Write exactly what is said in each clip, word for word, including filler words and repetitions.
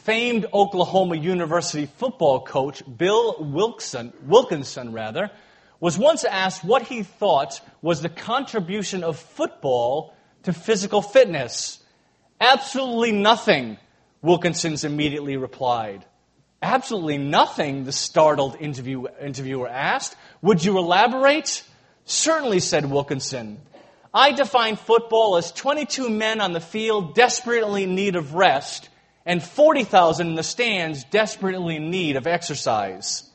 famed Oklahoma University football coach Bill Wilkinson, Wilkinson rather, was once asked what he thought was the contribution of football to physical fitness. Absolutely nothing, Wilkinson's immediately replied. Absolutely nothing, the startled interview, interviewer asked. Would you elaborate? Certainly, said Wilkinson. I define football as twenty-two men on the field desperately in need of rest and forty thousand in the stands desperately in need of exercise.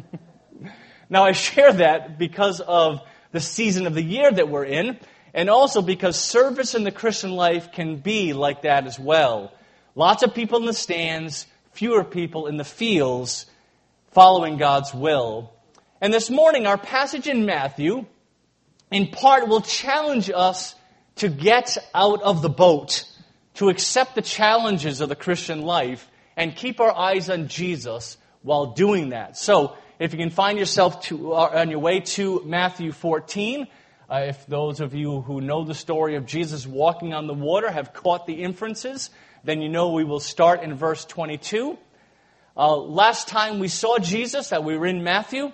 Now, I share that because of the season of the year that we're in, and also because service in the Christian life can be like that as well. Lots of people in the stands, fewer people in the fields, following God's will. And this morning, our passage in Matthew, in part, will challenge us to get out of the boat, to accept the challenges of the Christian life, and keep our eyes on Jesus while doing that. So, if you can find yourself to, uh, on your way to Matthew fourteen, uh, if those of you who know the story of Jesus walking on the water have caught the inferences, then you know we will start in verse twenty-two. Uh, last time we saw Jesus, that we were in Matthew,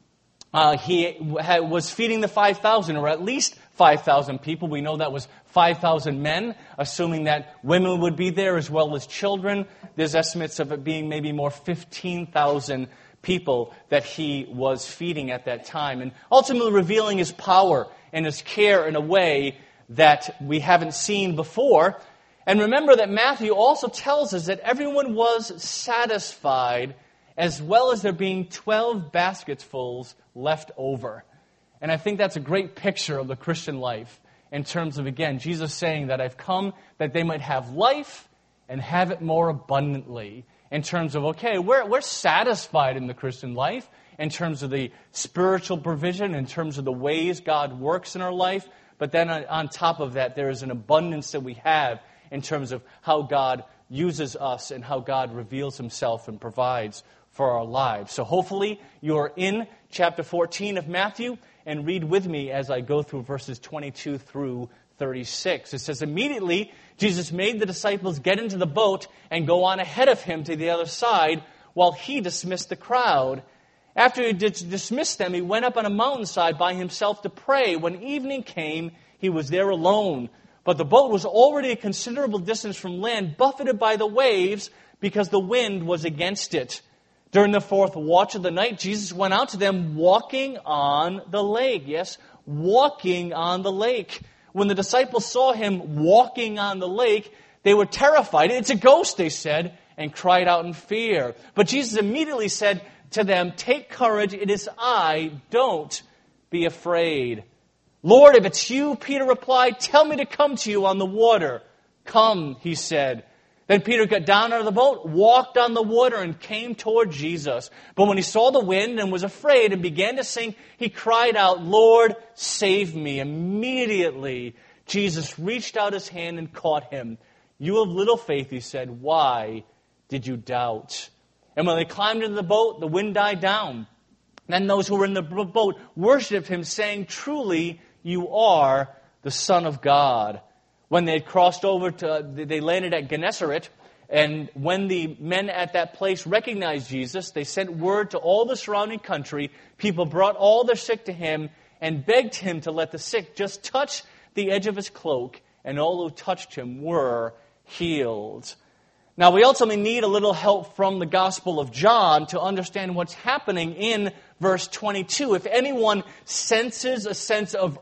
uh, he had, was feeding the five thousand, or at least five thousand people. We know that was five thousand men, assuming that women would be there as well as children. There's estimates of it being maybe more fifteen thousand people that he was feeding at that time, and ultimately revealing his power and his care in a way that we haven't seen before. And remember that Matthew also tells us that everyone was satisfied, as well as there being twelve basketfuls left over. And I think that's a great picture of the Christian life in terms of, again, Jesus saying that I've come that they might have life and have it more abundantly. In terms of, okay, we're, we're satisfied in the Christian life, in terms of the spiritual provision, in terms of the ways God works in our life. But then on, on top of that, there is an abundance that we have in terms of how God uses us and how God reveals himself and provides for our lives. So hopefully you're in chapter fourteen of Matthew, and read with me as I go through verses twenty-two through thirty-six. It says, immediately Jesus made the disciples get into the boat and go on ahead of him to the other side while he dismissed the crowd. After he did dismiss them, he went up on a mountainside by himself to pray. When evening came, he was there alone. But the boat was already a considerable distance from land, buffeted by the waves because the wind was against it. During the fourth watch of the night, Jesus went out to them walking on the lake. Yes, walking on the lake. When the disciples saw him walking on the lake, they were terrified. It's a ghost, they said, and cried out in fear. But Jesus immediately said to them, take courage, it is I, don't be afraid. Lord, if it's you, Peter replied, tell me to come to you on the water. Come, he said. Then Peter got down out of the boat, walked on the water, and came toward Jesus. But when he saw the wind and was afraid and began to sink, he cried out, Lord, save me. Immediately, Jesus reached out his hand and caught him. You of little faith, he said, why did you doubt? And when they climbed into the boat, the wind died down. Then those who were in the boat worshipped him, saying, truly, you are the Son of God. When they had crossed over to, they landed at Gennesaret, and when the men at that place recognized Jesus, they sent word to all the surrounding country. People brought all their sick to him and begged him to let the sick just touch the edge of his cloak, and all who touched him were healed. Now, we ultimately need a little help from the Gospel of John to understand what's happening in verse twenty-two. If anyone senses a sense of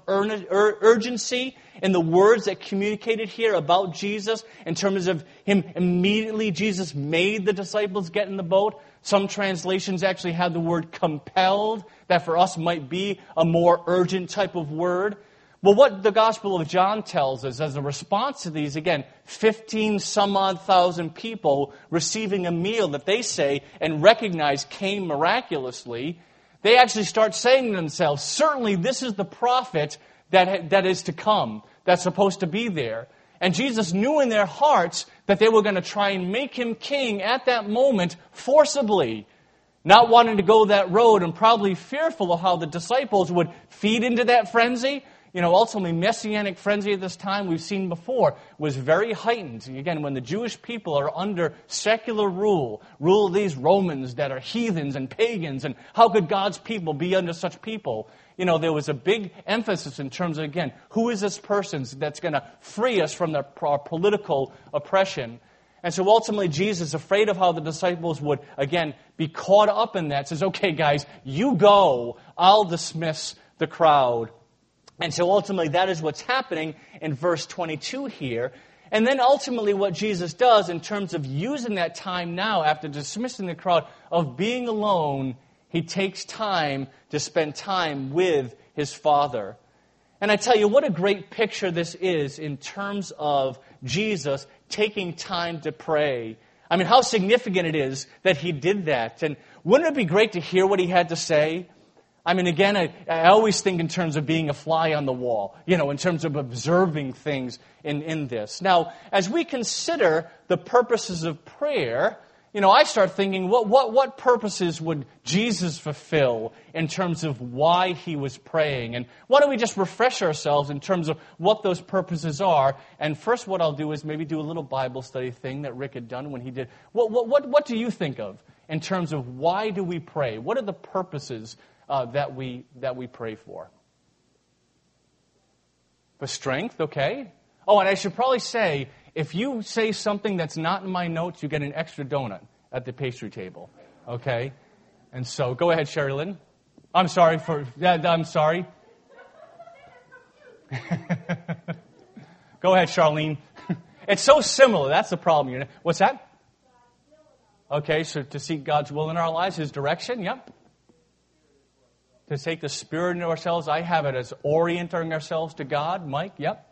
urgency in the words that communicated here about Jesus, in terms of him immediately, Jesus made the disciples get in the boat. Some translations actually have the word compelled, that for us might be a more urgent type of word. Well, what the Gospel of John tells us as a response to these, again, fifteen some odd thousand people receiving a meal that they say and recognize came miraculously, they actually start saying to themselves, certainly this is the prophet that, that is to come, that's supposed to be there. And Jesus knew in their hearts that they were going to try and make him king at that moment forcibly, not wanting to go that road and probably fearful of how the disciples would feed into that frenzy. You know, ultimately, Messianic frenzy at this time, we've seen before, was very heightened. Again, when the Jewish people are under secular rule, rule of these Romans that are heathens and pagans, and how could God's people be under such people? You know, there was a big emphasis in terms of, again, who is this person that's going to free us from the, our political oppression? And so ultimately, Jesus, afraid of how the disciples would, again, be caught up in that, says, okay, guys, you go. I'll dismiss the crowd. And so ultimately, that is what's happening in verse twenty-two here. And then ultimately what Jesus does in terms of using that time now, after dismissing the crowd, of being alone, he takes time to spend time with his Father. And I tell you, what a great picture this is in terms of Jesus taking time to pray. I mean, how significant it is that he did that. And wouldn't it be great to hear what he had to say? I mean, again, I, I always think in terms of being a fly on the wall, you know, in terms of observing things in, in this. Now, as we consider the purposes of prayer, you know, I start thinking, what, what, what purposes would Jesus fulfill in terms of why he was praying? And why don't we just refresh ourselves in terms of what those purposes are? And first what I'll do is maybe do a little Bible study thing that Rick had done when he did. What, what, what, what do you think of in terms of why do we pray? What are the purposes uh, that we that we pray for? For strength, okay. Oh, and I should probably say, if you say something that's not in my notes, you get an extra donut at the pastry table, okay? And so, go ahead, Sherry Lynn. I'm sorry for, yeah, I'm sorry. Go ahead, Charlene. It's so similar, that's the problem. You're, what's that? Okay, so to seek God's will in our lives, His direction, yep. To take the Spirit into ourselves, I have it as orienting ourselves to God. Mike, yep.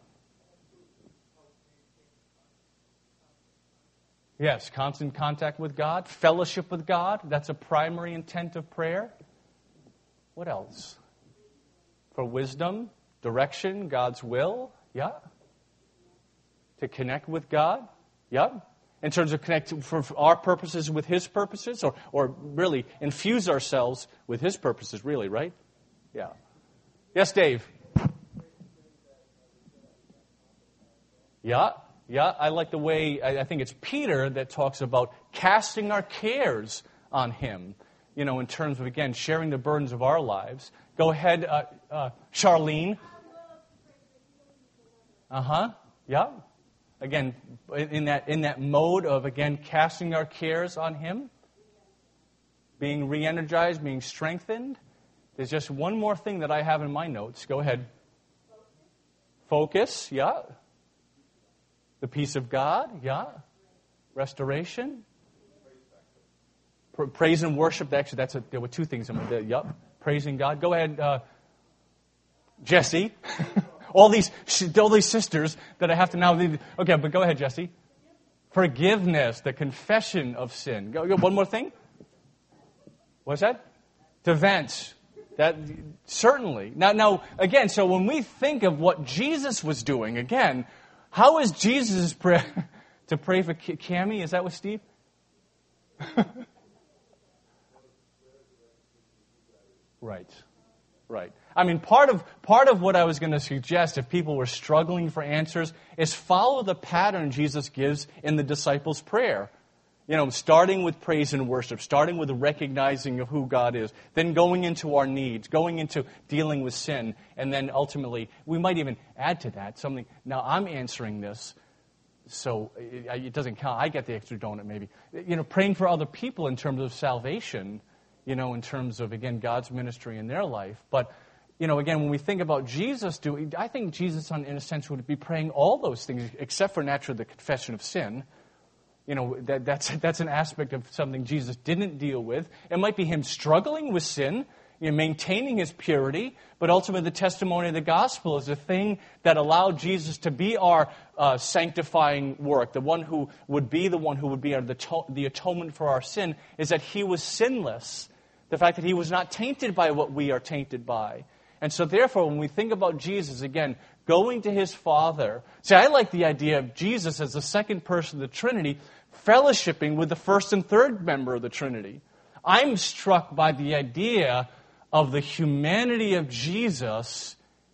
Yes, constant contact with God, fellowship with God. That's a primary intent of prayer. What else? For wisdom, direction, God's will. Yeah. To connect with God. Yeah. In terms of connect for our purposes with His purposes, or, or really infuse ourselves with His purposes, really, right? Yeah. Yes, Dave. Yeah. Yeah, I like the way, I think it's Peter that talks about casting our cares on Him, you know, in terms of, again, sharing the burdens of our lives. Go ahead, uh, uh, Charlene. Uh-huh, yeah. Again, in that, in that mode of, again, casting our cares on Him, being re-energized, being strengthened. There's just one more thing that I have in my notes. Go ahead. Focus, yeah. The peace of God, yeah. Restoration. Praise and worship. Actually, that's a, there were two things in there. Yep. Praising God. Go ahead, uh, Jesse. all these all these sisters that I have to now leave. Okay, but go ahead, Jesse. Forgiveness, the confession of sin. Go, go one more thing. What's that? To vent. That certainly. Now, now again. So when we think of what Jesus was doing, again. How is Jesus' prayer to pray for Cammie? Is that what Steve? Right, right. I mean, part of part of what I was going to suggest, if people were struggling for answers, is follow the pattern Jesus gives in the disciples' prayer. You know, starting with praise and worship, starting with the recognizing of who God is, then going into our needs, going into dealing with sin, and then ultimately, we might even add to that something. Now, I'm answering this, so it, it doesn't count. I get the extra donut, maybe. You know, praying for other people in terms of salvation, you know, in terms of, again, God's ministry in their life. But, you know, again, when we think about Jesus doing, I think Jesus, in a sense, would be praying all those things, except for, naturally, the confession of sin. You know, that, that's that's an aspect of something Jesus didn't deal with. It might be Him struggling with sin, you know, maintaining His purity, but ultimately the testimony of the gospel is the thing that allowed Jesus to be our uh, sanctifying work. The one who would be the one who would be our, the, to- the atonement for our sin is that He was sinless. The fact that He was not tainted by what we are tainted by. And so therefore, when we think about Jesus, again, going to His Father. See, I like the idea of Jesus as the second person of the Trinity, fellowshipping with the first and third member of the Trinity. I'm struck by the idea of the humanity of Jesus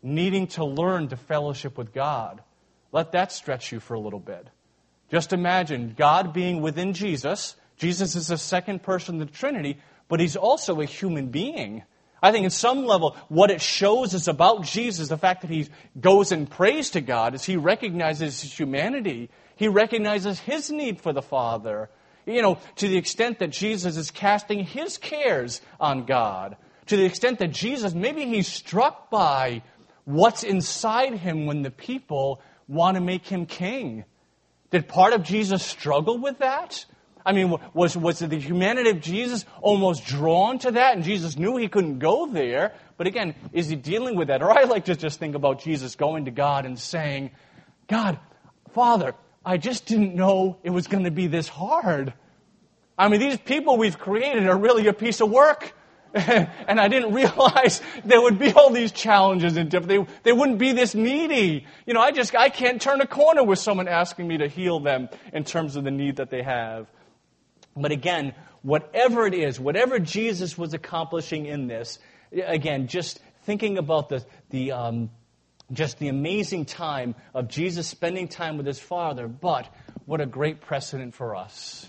needing to learn to fellowship with God. Let that stretch you for a little bit. Just imagine God being within Jesus. Jesus is the second person of the Trinity, but He's also a human being. I think in some level, what it shows us about Jesus, the fact that He goes and prays to God, is He recognizes His humanity. He recognizes His need for the Father. You know, to the extent that Jesus is casting His cares on God. To the extent that Jesus, maybe He's struck by what's inside Him when the people want to make Him king. Did part of Jesus struggle with that? I mean, was, was the humanity of Jesus almost drawn to that, and Jesus knew He couldn't go there? But again, is He dealing with that? Or I like to just think about Jesus going to God and saying, God, Father, I just didn't know it was going to be this hard. I mean, these people we've created are really a piece of work. And I didn't realize there would be all these challenges and different. They, they wouldn't be this needy. You know, I just, I can't turn a corner with someone asking me to heal them in terms of the need that they have. But again, whatever it is, whatever Jesus was accomplishing in this, again, just thinking about the, the, um, just the amazing time of Jesus spending time with His Father, but what a great precedent for us.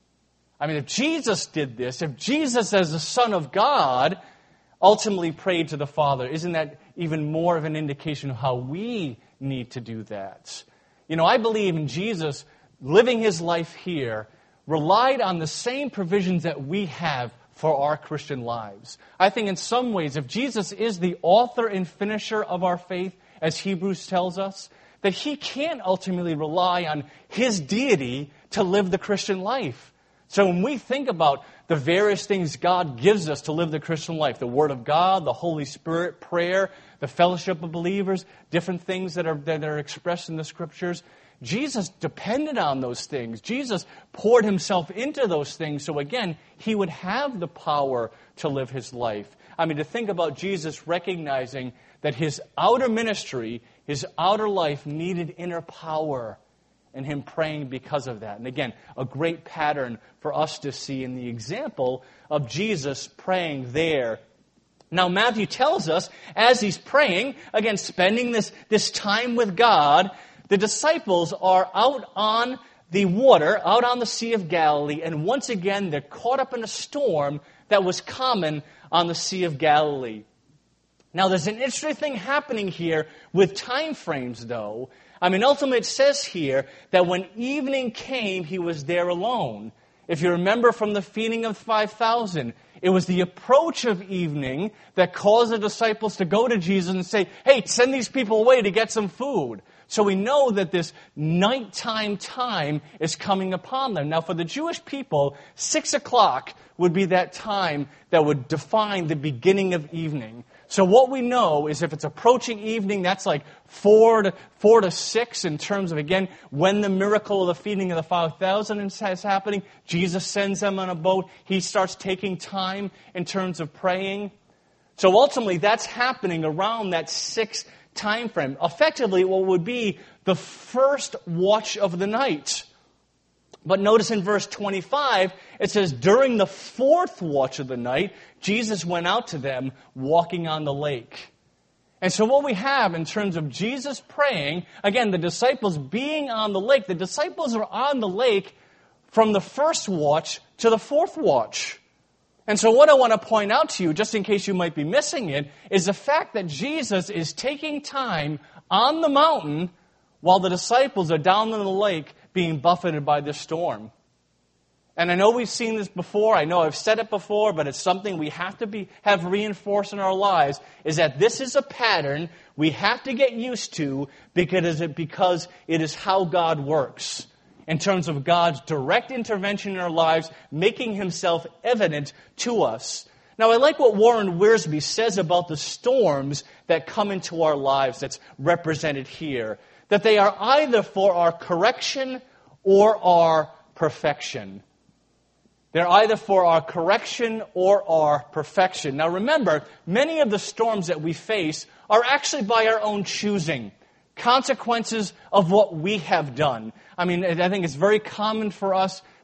I mean, if Jesus did this, if Jesus as the Son of God ultimately prayed to the Father, isn't that even more of an indication of how we need to do that? You know, I believe in Jesus living His life here relied on the same provisions that we have for our Christian lives. I think in some ways, if Jesus is the author and finisher of our faith, as Hebrews tells us, that He can't ultimately rely on His deity to live the Christian life. So when we think about the various things God gives us to live the Christian life, the Word of God, the Holy Spirit, prayer, the fellowship of believers, different things that are, that are expressed in the Scriptures, Jesus depended on those things. Jesus poured Himself into those things so, again, He would have the power to live His life. I mean, to think about Jesus recognizing that His outer ministry, His outer life needed inner power, and Him praying because of that. And again, a great pattern for us to see in the example of Jesus praying there. Now, Matthew tells us, as He's praying, again, spending this, this time with God, the disciples are out on the water, out on the Sea of Galilee, and once again, they're caught up in a storm that was common on the Sea of Galilee. Now, there's an interesting thing happening here with time frames, though. I mean, ultimately it says here that when evening came, He was there alone. If you remember from the feeding of five thousand, it was the approach of evening that caused the disciples to go to Jesus and say, hey, send these people away to get some food. So we know that this nighttime time is coming upon them. Now, for the Jewish people, six o'clock would be that time that would define the beginning of evening. So what we know is if it's approaching evening, that's like four to four to six in terms of, again, when the miracle of the feeding of the five thousand is happening. Jesus sends them on a boat. He starts taking time in terms of praying. So ultimately, that's happening around that six time frame. Effectively, what would be the first watch of the night. But notice in verse twenty-five, it says, during the fourth watch of the night, Jesus went out to them walking on the lake. And so what we have in terms of Jesus praying, again, the disciples being on the lake, the disciples are on the lake from the first watch to the fourth watch. And so what I want to point out to you, just in case you might be missing it, is the fact that Jesus is taking time on the mountain while the disciples are down in the lake being buffeted by the storm. And I know we've seen this before. I know I've said it before, but it's something we have to be have reinforced in our lives, is that this is a pattern we have to get used to because it, because it is how God works. In terms of God's direct intervention in our lives, making Himself evident to us. Now, I like what Warren Wiersbe says about the storms that come into our lives that's represented here. That they are either for our correction or our perfection. They're either for our correction or our perfection. Now remember, many of the storms that we face are actually by our own choosing. Consequences of what we have done. I mean, I think it's very common for us,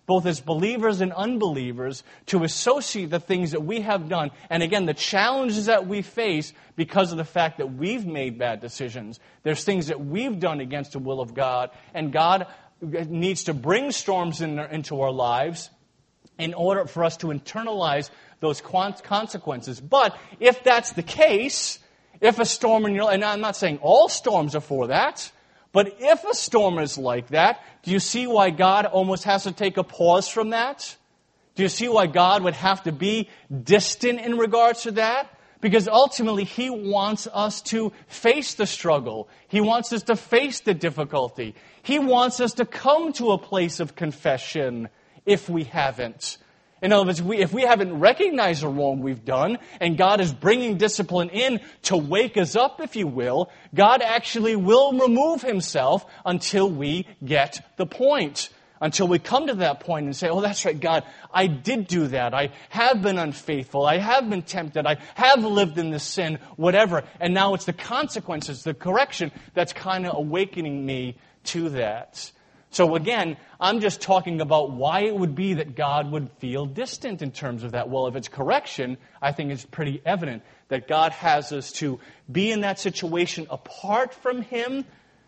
both as believers and unbelievers, to associate the things that we have done, and again, the challenges that we face because of the fact that we've made bad decisions. There's things that we've done against the will of God, and God needs to bring storms in, into our lives in order for us to internalize those consequences. But if that's the case, if a storm in your life, and I'm not saying all storms are for that, but if a storm is like that, do you see why God almost has to take a pause from that? Do you see why God would have to be distant in regards to that? Because ultimately, He wants us to face the struggle. He wants us to face the difficulty. He wants us to come to a place of confession if we haven't. In other words, we, if we haven't recognized the wrong we've done, and God is bringing discipline in to wake us up, if you will, God actually will remove Himself until we get the point. Until we come to that point and say, oh, that's right, God, I did do that. I have been unfaithful. I have been tempted. I have lived in this sin, whatever. And now it's the consequences, the correction, that's kind of awakening me to that. So again, I'm just talking about why it would be that God would feel distant in terms of that. Well, if it's correction, I think it's pretty evident that God has us to be in that situation apart from Him,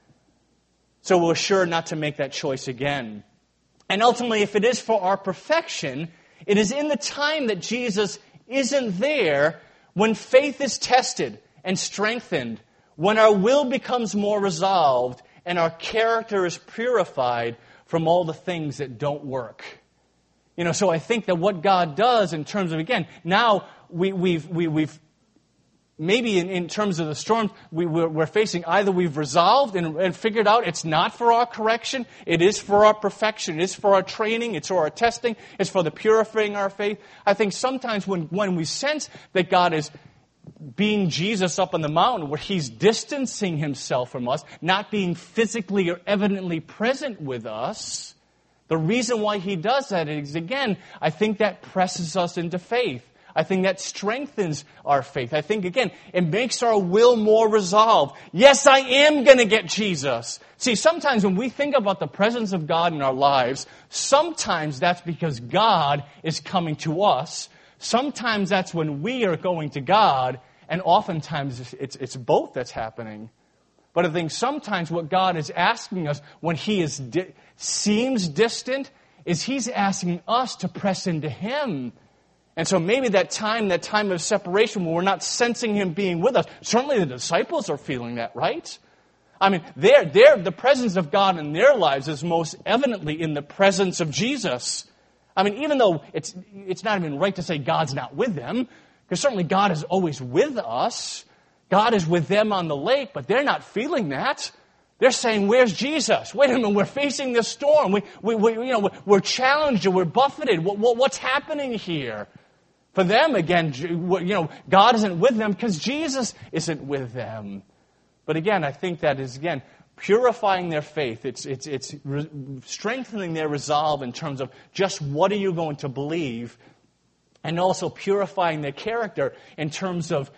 so we're sure not to make that choice again. And ultimately, if it is for our perfection, it is in the time that Jesus isn't there when faith is tested and strengthened, when our will becomes more resolved, and our character is purified from all the things that don't work. You know, so I think that what God does in terms of, again, now we, we've, we, we've, maybe in, in terms of the storm, we, we're, we're facing either we've resolved and, and figured out it's not for our correction, it is for our perfection, it is for our training, it's for our testing, it's for the purifying our faith. I think sometimes when, when we sense that God is being Jesus up on the mountain, where He's distancing Himself from us, not being physically or evidently present with us, the reason why He does that is, again, I think that presses us into faith. I think that strengthens our faith. I think, again, it makes our will more resolved. Yes, I am going to get Jesus. See, sometimes when we think about the presence of God in our lives, sometimes that's because God is coming to us. Sometimes that's when we are going to God, and oftentimes it's, it's both that's happening. But I think sometimes what God is asking us when He is di- seems distant is He's asking us to press into Him. And so maybe that time, that time of separation when we're not sensing Him being with us, certainly the disciples are feeling that, right? I mean, they're, they're, the presence of God in their lives is most evidently in the presence of Jesus. I mean, even though it's it's not even right to say God's not with them, because certainly God is always with us. God is with them on the lake, but they're not feeling that. They're saying, where's Jesus? Wait a minute, we're facing this storm. We, we, we you know, we're challenged, we're buffeted. What, what, what's happening here? For them, again, you know, God isn't with them because Jesus isn't with them. But again, I think that is, again, purifying their faith. It's, it's, it's re- strengthening their resolve in terms of just what are you going to believe, and also purifying their character in terms of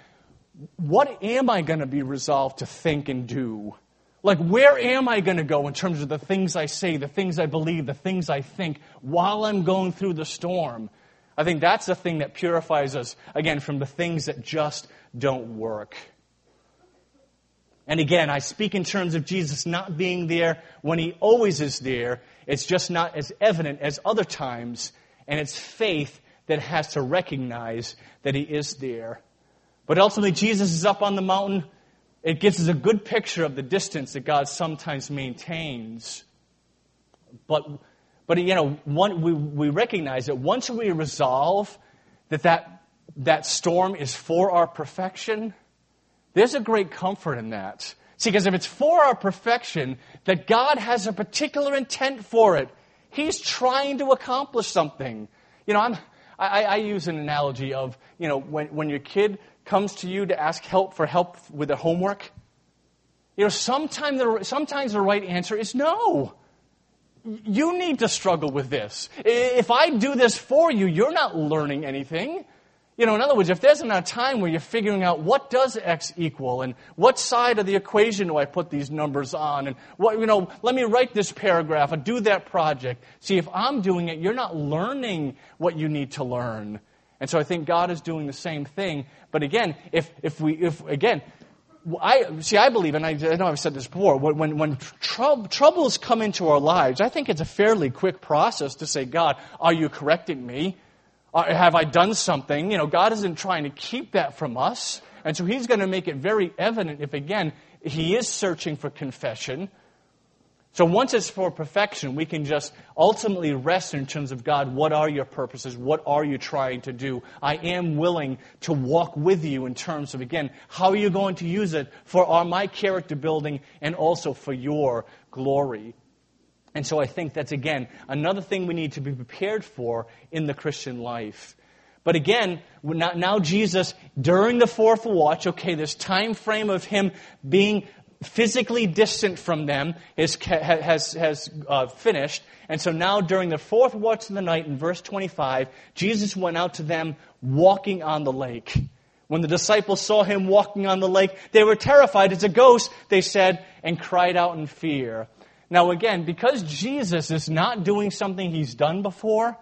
what am I going to be resolved to think and do? Like, where am I going to go in terms of the things I say, the things I believe, the things I think while I'm going through the storm? I think that's the thing that purifies us, again, from the things that just don't work. And again, I speak in terms of Jesus not being there when He always is there. It's just not as evident as other times. And it's faith that has to recognize that He is there. But ultimately, Jesus is up on the mountain. It gives us a good picture of the distance that God sometimes maintains. But, but you know, one, we, we recognize that once we resolve that, that that storm is for our perfection, there's a great comfort in that. See, because if it's for our perfection, that God has a particular intent for it. He's trying to accomplish something. You know, I'm, I, I use an analogy of, you know, when, when your kid comes to you to ask help for help with their homework, you know, sometimes the, sometimes the right answer is no. You need to struggle with this. If I do this for you, you're not learning anything. You You know, in other words, if there's not a time where you're figuring out what does X equal and what side of the equation do I put these numbers on and what, you know, let me write this paragraph or do that project. See, if I'm doing it, you're not learning what you need to learn. And so I think God is doing the same thing. But again, if if we, if again, I see, I believe, and I, I know I've said this before, when, when trou- troubles come into our lives, I think it's a fairly quick process to say, God, are you correcting me? Or have I done something? You know, God isn't trying to keep that from us. And so He's going to make it very evident if, again, He is searching for confession. So once it's for perfection, we can just ultimately rest in terms of, God, what are your purposes? What are you trying to do? I am willing to walk with you in terms of, again, how are you going to use it for our, my character building and also for your glory? And so I think that's, again, another thing we need to be prepared for in the Christian life. But again, now Jesus, during the fourth watch, okay, this time frame of Him being physically distant from them is, has, has uh, finished. And so now during the fourth watch of the night, in verse twenty-five, Jesus went out to them walking on the lake. When the disciples saw Him walking on the lake, they were terrified. It's a ghost, they said, and cried out in fear. Now again, because Jesus is not doing something He's done before,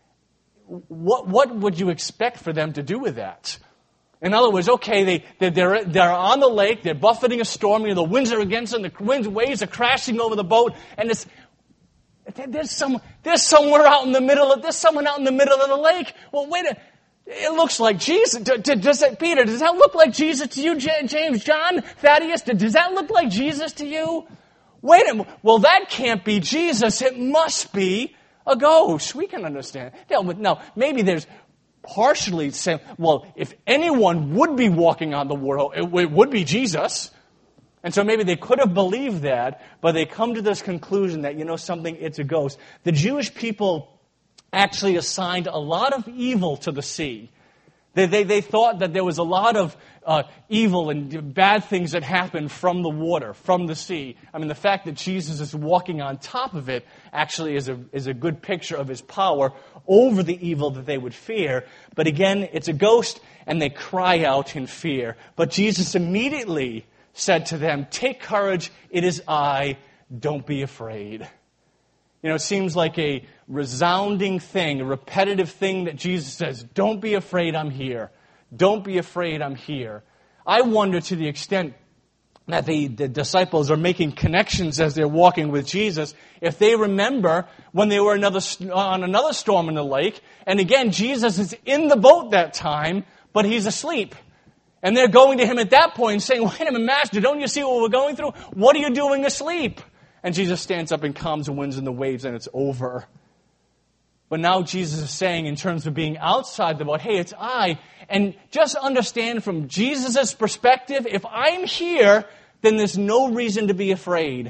what, what would you expect for them to do with that? In other words, okay, they, they, they're, they're on the lake, they're buffeting a storm, you know, the winds are against them, the winds, waves are crashing over the boat, and it's, there's, some, there's somewhere out in the middle of, there's someone out in the middle of the lake. Well, wait a It looks like Jesus. Does it, Peter, does that look like Jesus to you, James, John, Thaddeus? Does that look like Jesus to you? Wait a minute. Well, that can't be Jesus. It must be a ghost. We can understand. Now, maybe there's partially saying, well, if anyone would be walking on the water, it would be Jesus. And so maybe they could have believed that, but they come to this conclusion that, you know something, it's a ghost. The Jewish people actually assigned a lot of evil to the sea. They, they, they thought that there was a lot of uh, evil and bad things that happened from the water, from the sea. I mean, the fact that Jesus is walking on top of it actually is a, is a good picture of His power over the evil that they would fear. But again, it's a ghost, and they cry out in fear. But Jesus immediately said to them, "Take courage, it is I, don't be afraid." You know, it seems like a resounding thing, a repetitive thing that Jesus says, don't be afraid, I'm here. Don't be afraid, I'm here. I wonder to the extent that the, the disciples are making connections as they're walking with Jesus, if they remember when they were another, on another storm in the lake, and again, Jesus is in the boat that time, but He's asleep. And they're going to Him at that point and saying, wait a minute, Master, don't you see what we're going through? What are you doing asleep? And Jesus stands up and calms the winds and the waves, and it's over. But now Jesus is saying, in terms of being outside the boat, hey, it's I. And just understand from Jesus' perspective, if I'm here, then there's no reason to be afraid.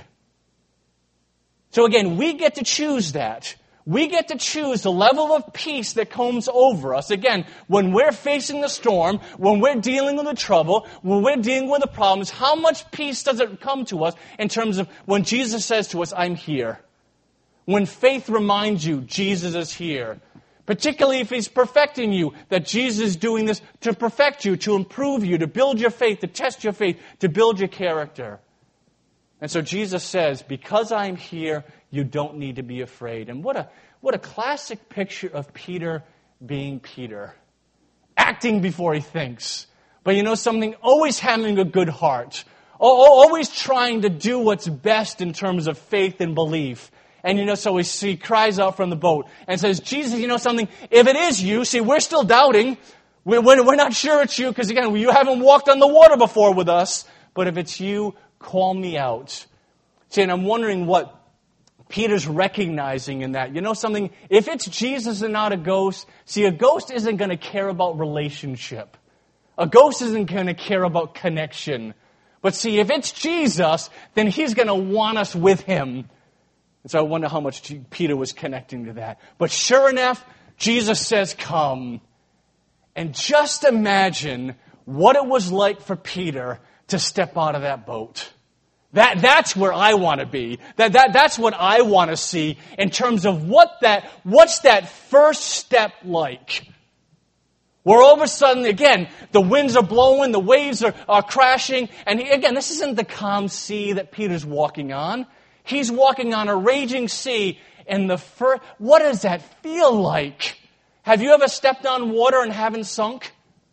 So again, we get to choose that. We get to choose the level of peace that comes over us. Again, when we're facing the storm, when we're dealing with the trouble, when we're dealing with the problems, how much peace does it come to us in terms of when Jesus says to us, I'm here? When faith reminds you, Jesus is here. Particularly if He's perfecting you, that Jesus is doing this to perfect you, to improve you, to build your faith, to test your faith, to build your character. And so Jesus says, because I'm here, you don't need to be afraid. And what a what a classic picture of Peter being Peter. Acting before he thinks. But you know something? Always having a good heart. Always trying to do what's best in terms of faith and belief. And you know, so he cries out from the boat and says, Jesus, you know something? If it is you, see, we're still doubting. We're, we're not sure it's you because, again, you haven't walked on the water before with us. But if it's you, call me out. See, and I'm wondering what Peter's recognizing in that. You know something? If it's Jesus and not a ghost, see, a ghost isn't going to care about relationship. A ghost isn't going to care about connection. But see, if it's Jesus, then He's going to want us with Him. And so I wonder how much Peter was connecting to that. But sure enough, Jesus says, come. And just imagine what it was like for Peter to step out of that boat. That, that's where I want to be. That, that, that's what I want to see in terms of what that, what's that first step like? Where all of a sudden, again, the winds are blowing, the waves are, are crashing. And he, again, this isn't the calm sea that Peter's walking on. He's walking on a raging sea. And the first, what does that feel like? Have you ever stepped on water and haven't sunk?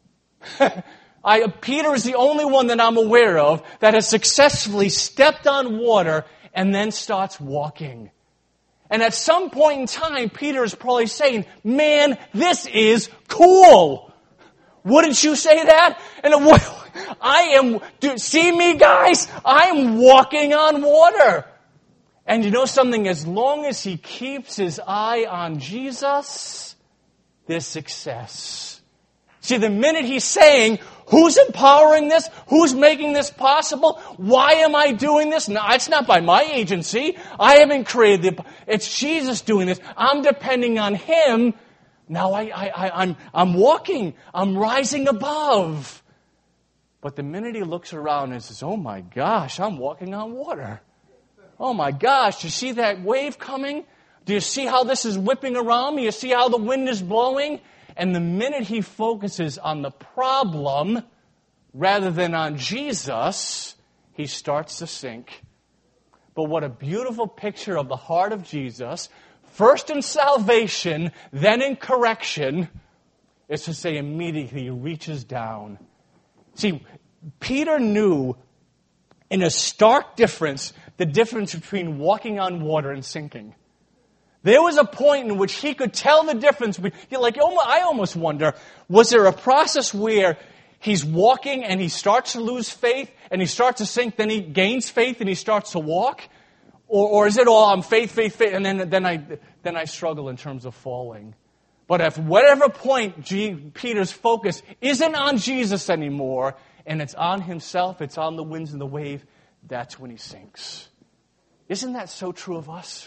I, Peter is the only one that I'm aware of that has successfully stepped on water and then starts walking. And at some point in time, Peter is probably saying, man, this is cool. Wouldn't you say that? And I am, dude, see me guys? I'm walking on water. And you know something? As long as he keeps his eye on Jesus, there's success. See, the minute he's saying, who's empowering this? Who's making this possible? Why am I doing this? No, it's not by my agency. I haven't created it. It's Jesus doing this. I'm depending on Him. Now I, I, I, I'm, I'm walking. I'm rising above. But the minute he looks around and says, oh my gosh, I'm walking on water. Oh my gosh, do you see that wave coming? Do you see how this is whipping around me? You see how the wind is blowing? And the minute he focuses on the problem rather than on Jesus, he starts to sink. But what a beautiful picture of the heart of Jesus, first in salvation, then in correction, is to say immediately he reaches down. See, Peter knew in a stark difference the difference between walking on water and sinking. There was a point in which he could tell the difference. Like, I almost wonder, was there a process where he's walking and he starts to lose faith and he starts to sink, then he gains faith and he starts to walk? Or, or is it all, I'm faith, faith, faith, and then, then, I, then I struggle in terms of falling? But at whatever point G, Peter's focus isn't on Jesus anymore, and it's on himself, it's on the winds and the wave, that's when he sinks. Isn't that so true of us?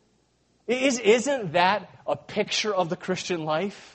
Is, isn't that a picture of the Christian life?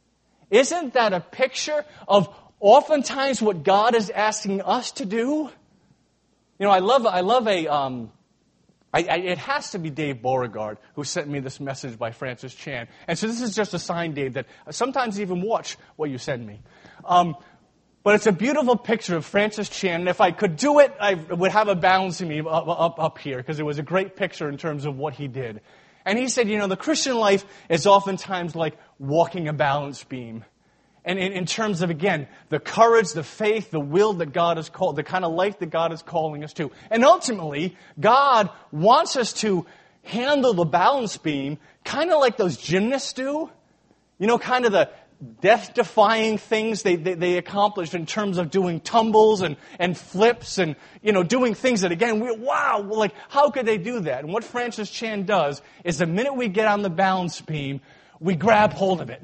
Isn't that a picture of oftentimes what God is asking us to do? You know, I love, I love a, um, I, I, it has to be Dave Beauregard who sent me this message by Francis Chan. And so this is just a sign, Dave, that I sometimes even watch what you send me. Um, but it's a beautiful picture of Francis Chan. And if I could do it, I would have a balancing beam up, up, up here because it was a great picture in terms of what he did. And he said, you know, the Christian life is oftentimes like walking a balance beam. And in, in terms of, again, the courage, the faith, the will that God has called, the kind of life that God is calling us to. And ultimately, God wants us to handle the balance beam kind of like those gymnasts do. You know, kind of the death-defying things they, they, they accomplished in terms of doing tumbles and, and flips and, you know, doing things that, again, we, wow, like, how could they do that? And what Francis Chan does is the minute we get on the balance beam, we grab hold of it.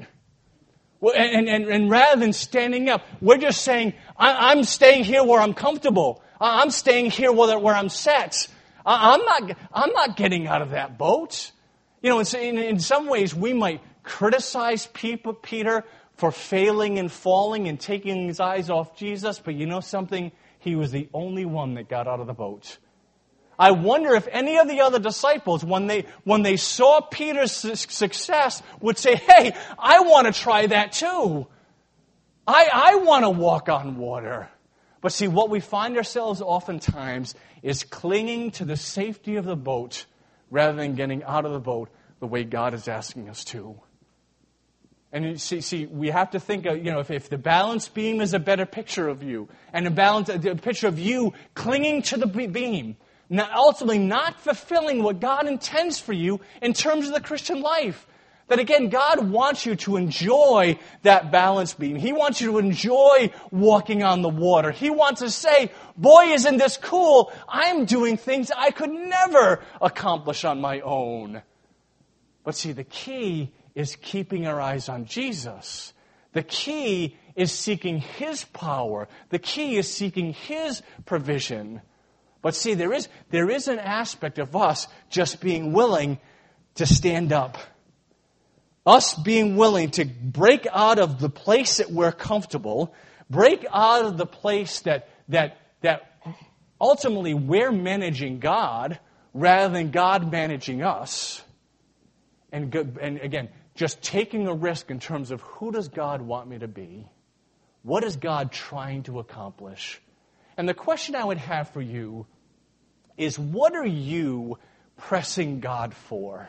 And, and, and rather than standing up, we're just saying, I, I'm staying here where I'm comfortable. I'm staying here where, where I'm set. I, I'm not, I'm not getting out of that boat. You know, in, in some ways, we might criticize people, Peter for failing and falling and taking his eyes off Jesus, but you know something? He was the only one that got out of the boat. I wonder if any of the other disciples, when they when they saw Peter's success, would say, hey, I want to try that too. I, I want to walk on water. But see, what we find ourselves oftentimes is clinging to the safety of the boat rather than getting out of the boat the way God is asking us to. And you see, see, we have to think of, you know, if, if the balance beam is a better picture of you, and a balance, a picture of you clinging to the beam, not, ultimately not fulfilling what God intends for you in terms of the Christian life. That again, God wants you to enjoy that balance beam. He wants you to enjoy walking on the water. He wants to say, boy, isn't this cool? I'm doing things I could never accomplish on my own. But see, the key is keeping our eyes on Jesus. The key is seeking His power. The key is seeking His provision. But see, there is, there is an aspect of us just being willing to stand up. Us being willing to break out of the place that we're comfortable, break out of the place that, that, that ultimately we're managing God rather than God managing us. And, and again, just taking a risk in terms of who does God want me to be? What is God trying to accomplish? And the question I would have for you is, what are you pressing God for?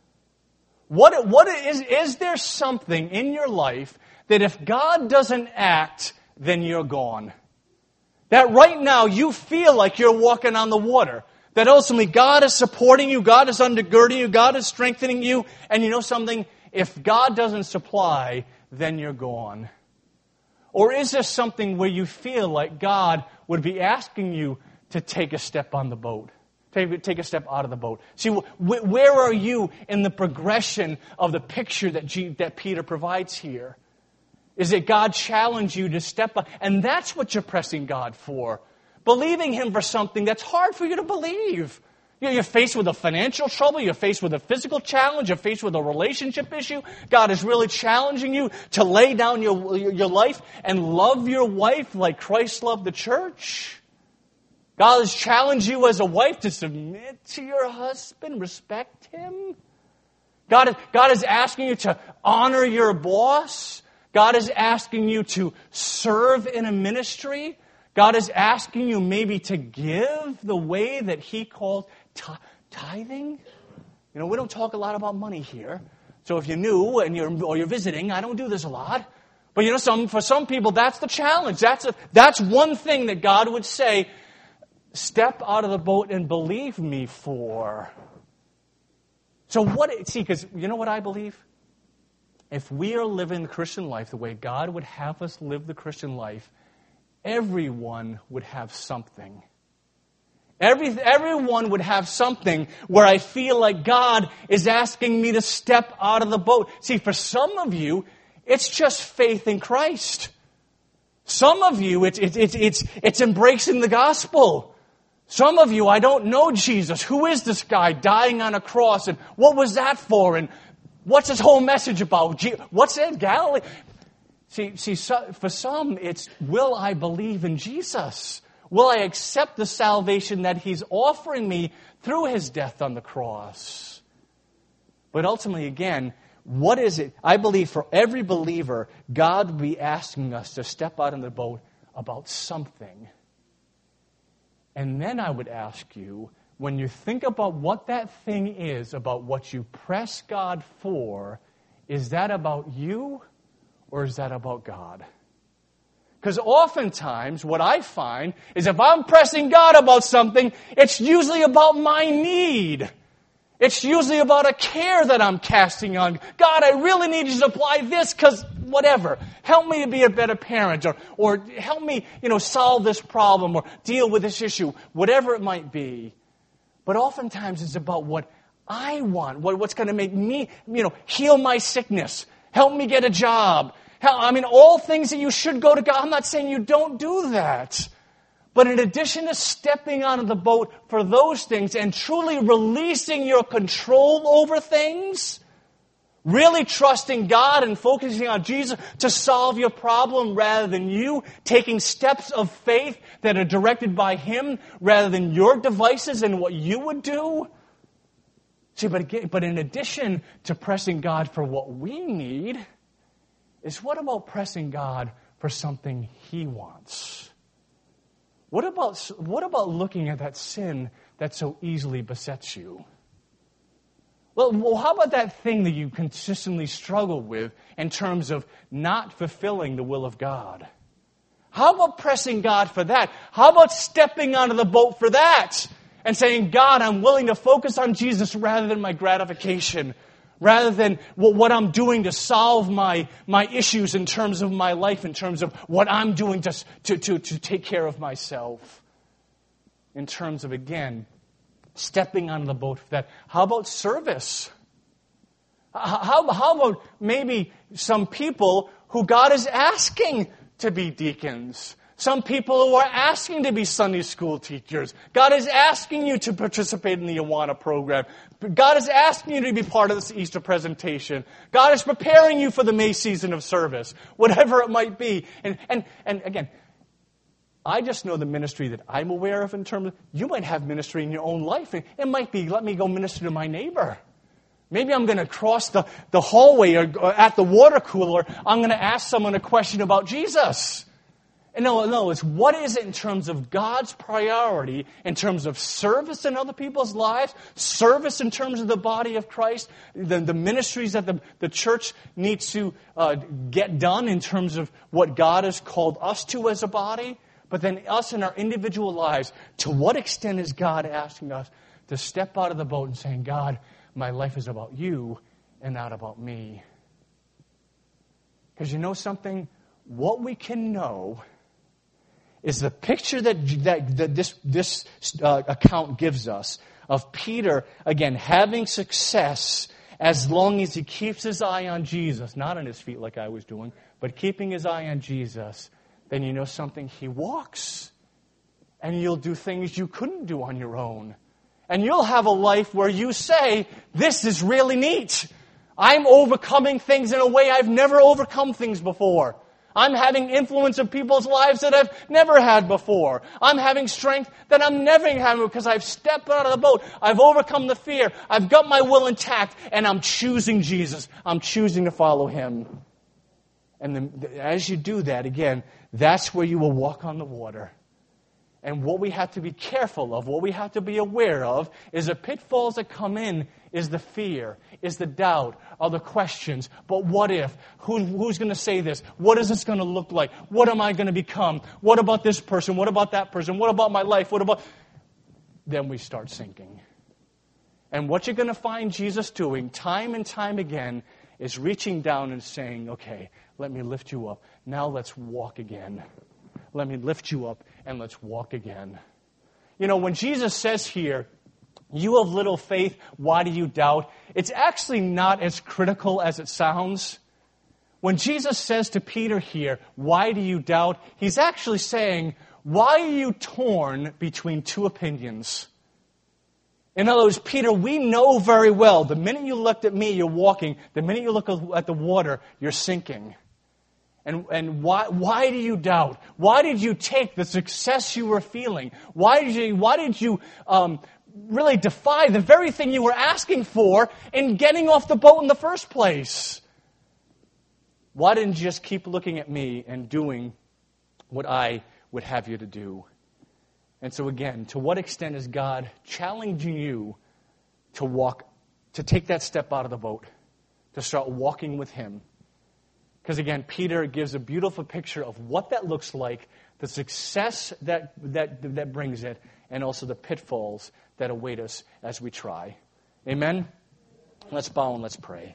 What, what is, is there something in your life that if God doesn't act, then you're gone? That right now you feel like you're walking on the water. That ultimately God is supporting you, God is undergirding you, God is strengthening you. And you know something? If God doesn't supply, then you're gone. Or is there something where you feel like God would be asking you to take a step on the boat? Take, take a step out of the boat. See, wh- where are you in the progression of the picture that, G, that Peter provides here? Is it God challenge you to step up? And that's what you're pressing God for. Believing Him for something that's hard for you to believe. You're faced with a financial trouble. You're faced with a physical challenge. You're faced with a relationship issue. God is really challenging you to lay down your, your life and love your wife like Christ loved the church. God has challenged you as a wife to submit to your husband, respect him. God is, God is asking you to honor your boss. God is asking you to serve in a ministry. God is asking you maybe to give the way that He called t- tithing. You know, we don't talk a lot about money here. So if you're new and you're or you're visiting, I don't do this a lot. But you know, some for some people, that's the challenge. That's a, that's one thing that God would say, step out of the boat and believe me for. So what, see, because you know what I believe? If we are living the Christian life the way God would have us live the Christian life, everyone would have something. Every, everyone would have something where I feel like God is asking me to step out of the boat. See, for some of you, it's just faith in Christ. Some of you, it's, it's, it's, it's, it's embracing the gospel. Some of you, I don't know Jesus. Who is this guy dying on a cross? And what was that for? And what's his whole message about? What's it, Galilee? See, see, so, for some, it's, will I believe in Jesus? Will I accept the salvation that He's offering me through His death on the cross? But ultimately, again, what is it? I believe for every believer, God will be asking us to step out in the boat about something. And then I would ask you, when you think about what that thing is, about what you press God for, is that about you? Or is that about God? Because oftentimes what I find is if I'm pressing God about something, it's usually about my need. It's usually about a care that I'm casting on. God, I really need you to supply this because whatever. Help me to be a better parent, or, or help me, you know, solve this problem or deal with this issue, whatever it might be. But oftentimes it's about what I want, what, what's going to make me, you know, heal my sickness. Help me get a job. Hell, I mean, all things that you should go to God. I'm not saying you don't do that. But in addition to stepping onto the boat for those things and truly releasing your control over things, really trusting God and focusing on Jesus to solve your problem rather than you taking steps of faith that are directed by Him rather than your devices and what you would do. See, but again, but in addition to pressing God for what we need, is what about pressing God for something He wants? What about, what about looking at that sin that so easily besets you? Well, well, how about that thing that you consistently struggle with in terms of not fulfilling the will of God? How about pressing God for that? How about stepping onto the boat for that? And saying, God, I'm willing to focus on Jesus rather than my gratification. Rather than what I'm doing to solve my, my issues in terms of my life, in terms of what I'm doing to, to, to, to take care of myself. In terms of, again, stepping on the boat for that. How about service? How, how about maybe some people who God is asking to be deacons? Some people who are asking to be Sunday school teachers. God is asking you to participate in the Awana program. God is asking you to be part of this Easter presentation. God is preparing you for the May season of service, whatever it might be. And, and, and again, I just know the ministry that I'm aware of in terms of, you might have ministry in your own life. It might be, let me go minister to my neighbor. Maybe I'm going to cross the, the hallway or, or at the water cooler, I'm going to ask someone a question about Jesus. And no, no, it's what is it in terms of God's priority, in terms of service in other people's lives, service in terms of the body of Christ, the, the ministries that the, the church needs to uh, get done in terms of what God has called us to as a body, but then us in our individual lives, to what extent is God asking us to step out of the boat and saying, God, my life is about you and not about me. Because you know something? What we can know is the picture that, that, that this, this uh, account gives us of Peter, again, having success as long as he keeps his eye on Jesus, not on his feet like I was doing, but keeping his eye on Jesus. Then you know something? He walks. And you'll do things you couldn't do on your own. And you'll have a life where you say, this is really neat. I'm overcoming things in a way I've never overcome things before. I'm having influence in people's lives that I've never had before. I'm having strength that I'm never having because I've stepped out of the boat. I've overcome the fear. I've got my will intact, and I'm choosing Jesus. I'm choosing to follow Him. And then, as you do that, again, that's where you will walk on the water. And what we have to be careful of, what we have to be aware of, is the pitfalls that come in, is the fear, is the doubt, are the questions. But what if? Who, who's going to say this? What is this going to look like? What am I going to become? What about this person? What about that person? What about my life? What about... Then we start sinking. And what you're going to find Jesus doing time and time again is reaching down and saying, okay, let me lift you up. Now let's walk again. Let me lift you up and let's walk again. You know, when Jesus says here, you have little faith, why do you doubt? It's actually not as critical as it sounds. When Jesus says to Peter here, why do you doubt? He's actually saying, why are you torn between two opinions? In other words, Peter, we know very well, the minute you looked at me, you're walking. The minute you look at the water, you're sinking. And, and why, why do you doubt? Why did you take the success you were feeling? Why did you, why did you um, really defy the very thing you were asking for in getting off the boat in the first place? Why didn't you just keep looking at me and doing what I would have you to do? And so again, to what extent is God challenging you to walk, to take that step out of the boat, to start walking with Him? Because again, Peter gives a beautiful picture of what that looks like, the success that, that, that brings it, and also the pitfalls that await us as we try. Amen? Let's bow and let's pray.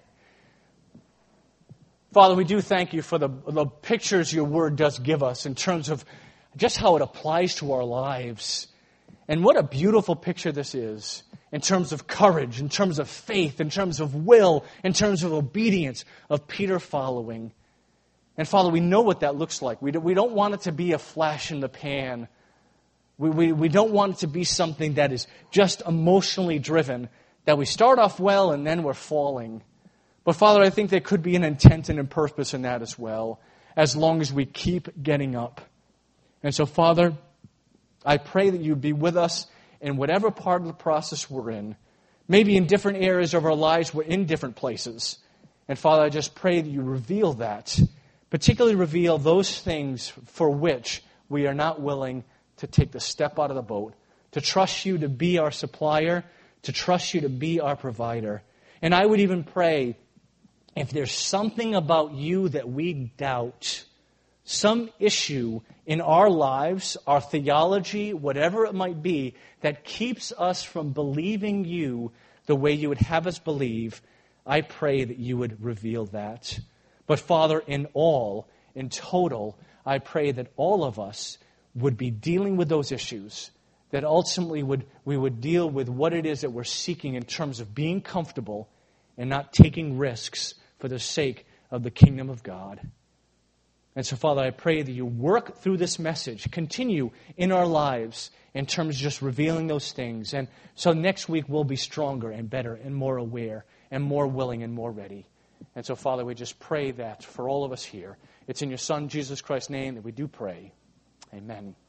Father, we do thank you for the, the pictures your word does give us in terms of just how it applies to our lives. And what a beautiful picture this is in terms of courage, in terms of faith, in terms of will, in terms of obedience, of Peter following. And Father, we know what that looks like. We don't, we don't want it to be a flash in the pan. We, we, we don't want it to be something that is just emotionally driven, that we start off well and then we're falling. But Father, I think there could be an intent and a purpose in that as well, as long as we keep getting up. And so, Father, I pray that you be with us in whatever part of the process we're in. Maybe in different areas of our lives, we're in different places. And Father, I just pray that you reveal that. Particularly reveal those things for which we are not willing to take the step out of the boat, to trust you to be our supplier, to trust you to be our provider. And I would even pray, if there's something about you that we doubt, some issue in our lives, our theology, whatever it might be, that keeps us from believing you the way you would have us believe, I pray that you would reveal that. But Father, in all, in total, I pray that all of us would be dealing with those issues, that ultimately would we would deal with what it is that we're seeking in terms of being comfortable and not taking risks for the sake of the kingdom of God. And so, Father, I pray that you work through this message, continue in our lives in terms of just revealing those things. And so next week we'll be stronger and better and more aware and more willing and more ready. And so, Father, we just pray that for all of us here. It's in your Son, Jesus Christ's name, that we do pray. Amen.